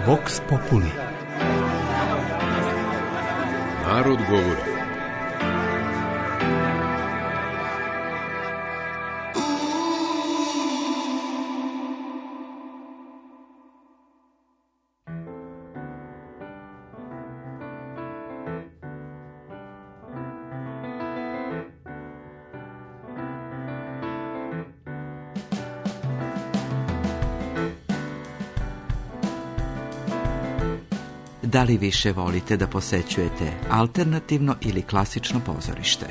Vox Populi. Narod govori. Da li više volite da posećujete alternativno ili klasično pozorište?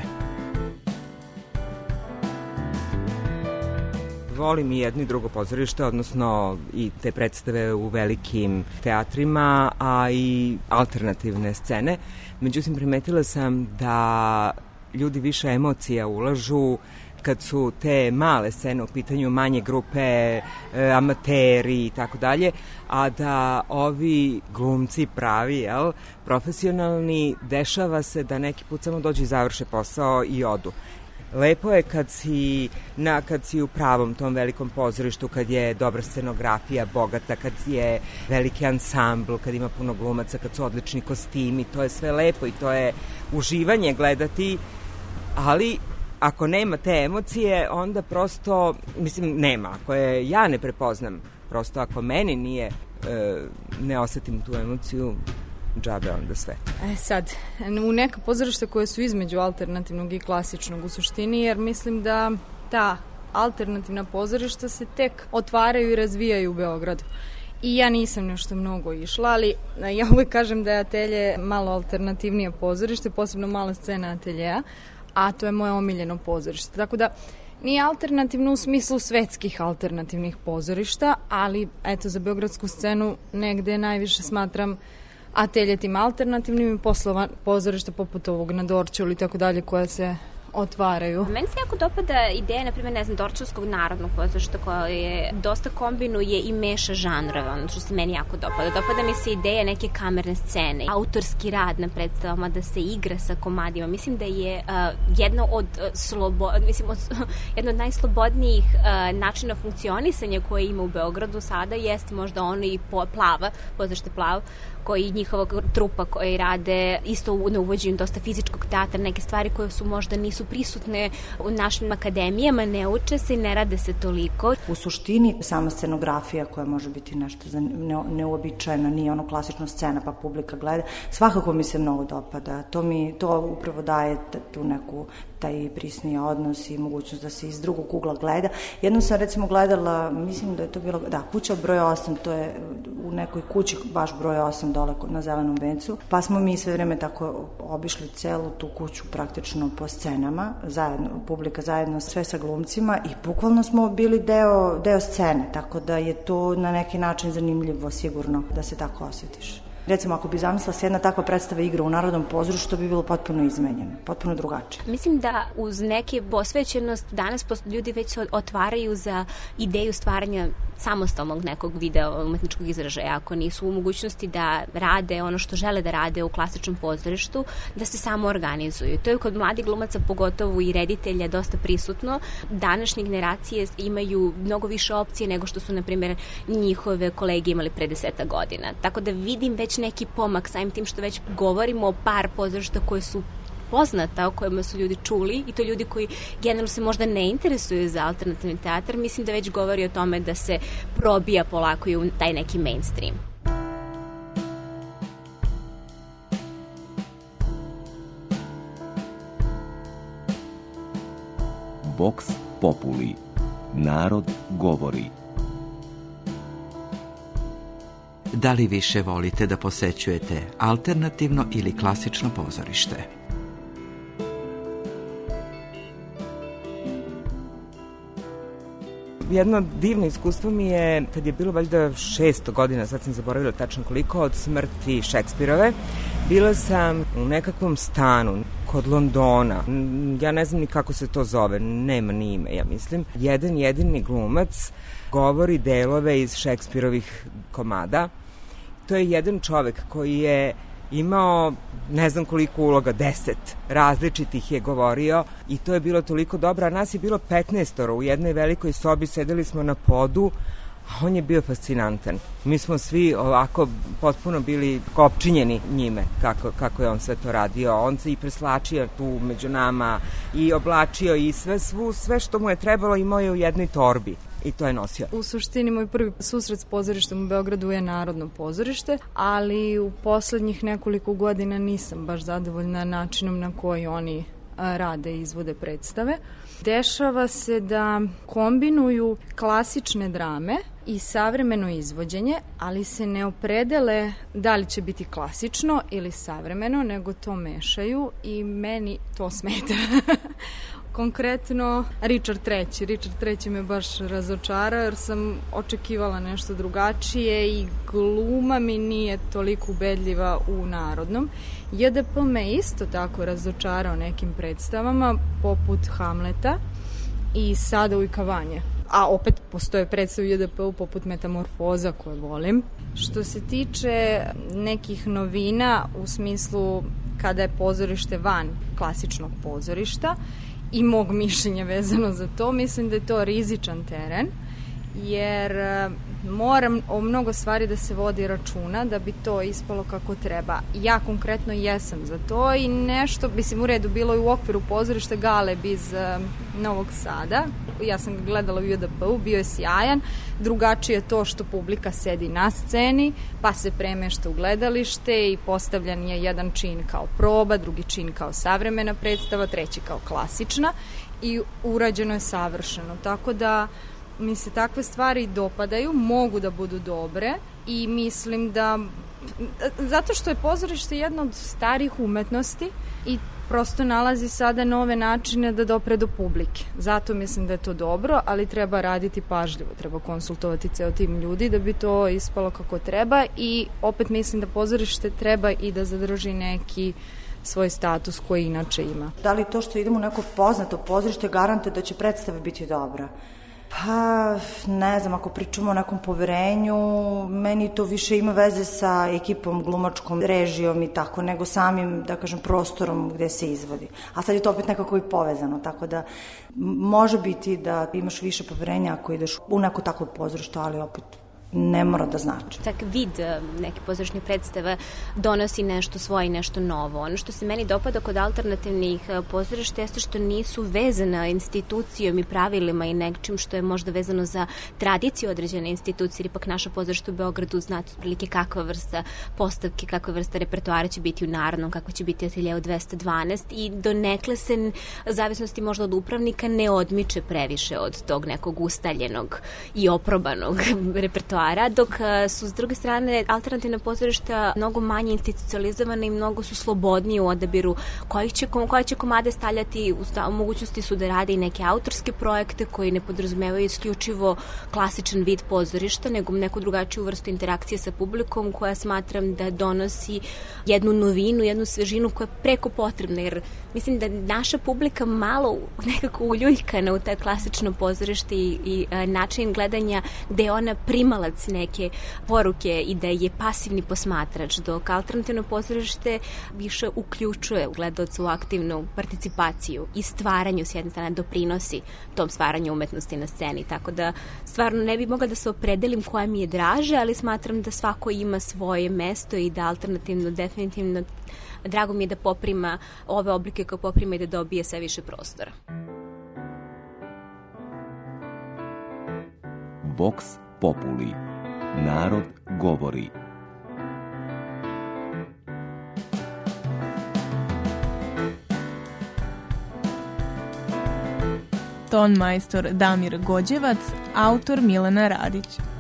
Volim i jedno i drugo pozorište, odnosno i te predstave u velikim teatrima, a i alternativne scene. Međutim, primetila sam da ljudi više emocija ulažu kad su te male scene u pitanju, manje grupe, amateri i tako dalje, a da ovi glumci pravi, profesionalni, dešava se da neki put samo dođu i završe posao i odu. Lepo je kad si u pravom tom velikom pozorištu, kad je dobra scenografija, bogata, kad je veliki ansambl, kad ima puno glumaca, kad su odlični kostimi, to je sve lepo i to je uživanje gledati, ali ako nema te emocije, onda prosto, nema, ako je ja ne prepoznam, prosto ako meni nije, ne osetim tu emociju, džabe onda sve. Sad, u neka pozorišta koje su između alternativnog i klasičnog u suštini, jer mislim da ta alternativna pozorišta se tek otvaraju i razvijaju u Beogradu. I ja nisam nešto mnogo išla, ali ja uvek kažem da je Atelje malo alternativnije pozorište, posebno mala scena Ateljeja, a to je moje omiljeno pozorište. Tako da nije alternativno u smislu svetskih alternativnih pozorišta, ali eto za beogradsku scenu negde najviše smatram Atelje tim alternativnim i posle pozorišta poput ovog na Dorćolu i tako dalje koja se otvaraju. Meni se jako dopada ideja, na primjer, Dorćolskog narodnog pozorišta koja je dosta kombinuje i meša žanrove, ono što se meni jako dopada. Dopada mi se ideja neke kamerne scene, autorski rad na predstavama, da se igra sa komadima. Mislim da je jedno od najslobodnijih načina funkcionisanja koje ima u Beogradu sada jeste možda ono i pozorište Plav, koji njihova trupa koji rade isto na uvođenju dosta fizičkog teatra, neke stvari koje su možda nisu prisutne u našim akademijama, ne uče se i ne rade se toliko. U suštini sama scenografija koja može biti nešto neuobičajena, nije ono klasična scena pa publika gleda, svakako mi se mnogo dopada. To upravo daje tu neku taj prisniji odnos i mogućnost da se iz drugog ugla gleda. Jednom sam recimo gledala, mislim da je to bilo, kuća broj 8, to je u nekoj kući baš broj 8 dole na Zelenom vencu, pa smo mi sve vreme tako obišli celu tu kuću praktično po scenama, zajedno, publika zajedno sve sa glumcima i bukvalno smo bili deo scene, tako da je to na neki način zanimljivo sigurno da se tako osjetiš. Recimo, ako bi zamislila se jedna takva predstava igra u Narodnom pozorištu, to bi bilo potpuno izmenjeno, potpuno drugačije. Mislim da uz neke posvećenost danas ljudi već se otvaraju za ideju stvaranja samostalnog nekog videa umetničkog izražaja. Ako nisu u mogućnosti da rade ono što žele da rade u klasičnom pozorištu, da se samo organizuju. To je kod mladih glumaca, pogotovo i reditelja, dosta prisutno. Današnje generacije imaju mnogo više opcije nego što su, na primjer, njihove kolege imali pre 10 godina. Tako da vidim već neki pomak samim tim što već govorimo o par pozorišta koje su poznata, o kojima su ljudi čuli i to ljudi koji generalno se možda ne interesuju za alternativni teatar, mislim da već govori o tome da se probija polako i u taj neki mainstream. Vox Populi. Narod govori. Da li više volite da posećujete alternativno ili klasično pozorište? Jedno divno iskustvo mi je, kad je bilo valjda 600 godina, sad sam zaboravila tačno koliko, od smrti Šekspirove. Bila sam u nekakvom stanu kod Londona. Ja ne znam ni kako se to zove, nema ni ime, ja mislim. Jedan jedini glumac govori delove iz Šekspirovih komada. To je jedan čovek koji je imao ne znam koliko uloga, 10 različitih je govorio i to je bilo toliko dobro, a nas je bilo 15 u jednoj velikoj sobi, sedeli smo na podu, On je bio fascinantan. Mi smo svi ovako potpuno bili kopčinjeni njime, kako je on sve to radio. On se i preslačio tu među nama i oblačio i sve što mu je trebalo imao je u jednoj torbi. I to je nosio. U suštini moj prvi susret s pozorištem u Beogradu je Narodno pozorište, ali u poslednjih nekoliko godina nisam baš zadovoljna načinom na koji oni rade i izvode predstave. Dešava se da kombinuju klasične drame i savremeno izvođenje, ali se ne opredele da li će biti klasično ili savremeno, nego to mešaju i meni to smeta. Konkretno, Richard III me baš razočarao jer sam očekivala nešto drugačije i gluma mi nije toliko ubedljiva u Narodnom. JDP me isto tako razočarao nekim predstavama poput Hamleta i Sada ujkavanje. A opet postoje predstave u JDP-u poput Metamorfoza koje volim. Što se tiče nekih novina u smislu kada je pozorište van klasičnog pozorišta, i mog mišljenja vezano za to, mislim da je to rizičan teren, jer moram o mnogo stvari da se vodi računa da bi to ispalo kako treba. Ja konkretno jesam za to i nešto, mislim u redu, bilo je u okviru pozorišta Galeb iz Novog Sada. Ja sam ga gledala u JDP-u, bio je sjajan. Drugačije je to što publika sedi na sceni, pa se premešta u gledalište i postavljan je jedan čin kao proba, drugi čin kao savremena predstava, treći kao klasična i urađeno je savršeno. Tako da mi se takve stvari dopadaju, mogu da budu dobre i mislim da zato što je pozorište jedna od starih umetnosti i prosto nalazi sada nove načine da dopre do publike. Zato mislim da je to dobro, ali treba raditi pažljivo, treba konsultovati ceo tim ljudi da bi to ispalo kako treba i opet mislim da pozorište treba i da zadrži neki svoj status koji inače ima. Da li to što idemo u neko poznato pozorište garante da će predstava biti dobra? Pa, ne znam, ako pričamo o nekom poverenju, meni to više ima veze sa ekipom, glumačkom, režijom i tako, nego samim, da kažem, prostorom gde se izvodi. A sad je to opet nekako i povezano, tako da može biti da imaš više poverenja ako ideš u neko takvo pozorište, ali opet ne mora da znači. Tak vid neke pozorišne predstave donosi nešto svoje i nešto novo. Ono što se meni dopada kod alternativnih pozorišta jeste što nisu vezana institucijom i pravilima i nečim što je možda vezano za tradiciju određene institucije, jer ipak naša pozorišta u Beogradu znate otprilike kakva vrsta postavke, kakva vrsta repertoara će biti u Narodnom, kakva će biti Ateljeu 212 i donekle se zavisnosti možda od upravnika ne odmiče previše od tog nekog ustaljenog i oprobanog repertoara, dok su s druge strane alternativna pozorišta mnogo manje institucionalizovane i mnogo su slobodnije u odabiru koje će komade stavljati, u mogućnosti su da rade i neke autorske projekte koji ne podrazumevaju isključivo klasičan vid pozorišta, nego neku drugačiju vrstu interakcije sa publikom koja smatram da donosi jednu novinu, jednu svežinu koja je preko potrebna, jer mislim da naša publika malo nekako uljuljkana u taj klasično pozorište i način gledanja gde je ona primalac neke poruke i da je pasivni posmatrač, dok alternativno pozorište više uključuje gledaoca u aktivnu participaciju i stvaranju, s jedne strane doprinosi tom stvaranju umetnosti na sceni, tako da stvarno ne bi mogla da se opredelim koja mi je draže, ali smatram da svako ima svoje mesto i da alternativno definitivno drago mi je da poprima ove oblike kao poprima i da dobije sve više prostora. Vox Populi. Narod govori. Ton majstor Damir Gođevac, autor Milena Radić.